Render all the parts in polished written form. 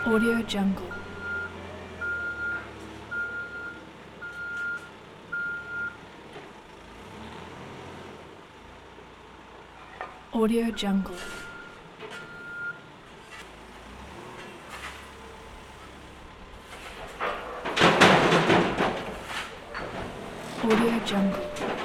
Audio Jungle. Audio Jungle. Audio Jungle.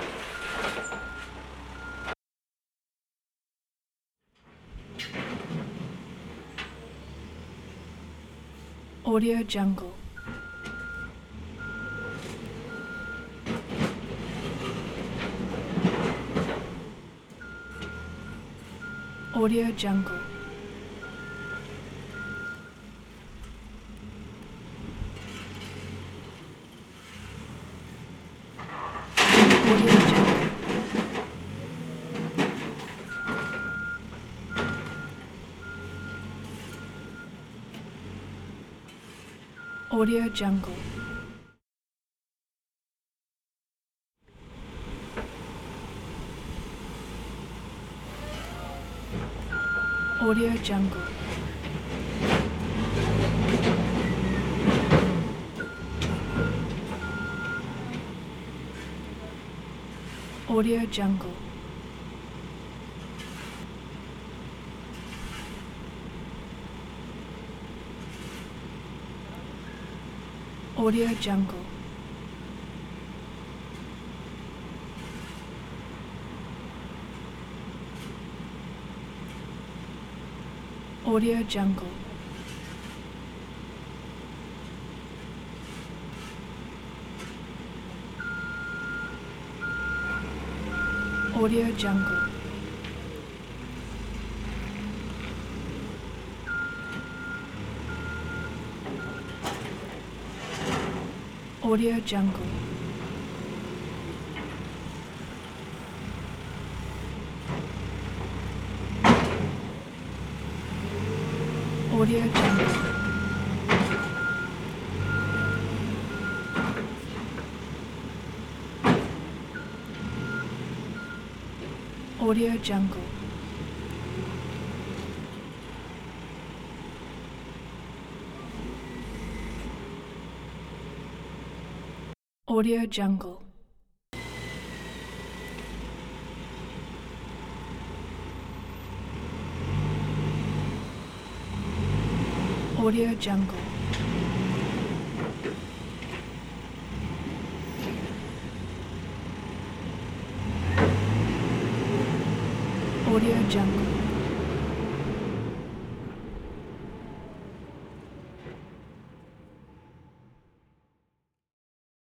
Audio Jungle. Audio Jungle. Audio Jungle. Audio Jungle. Audio Jungle. Audio Jungle. Audio Jungle. Audio Jungle. Audio Jungle. Audio Jungle. Audio Jungle. Audio Jungle. Audio Jungle. Audio Jungle.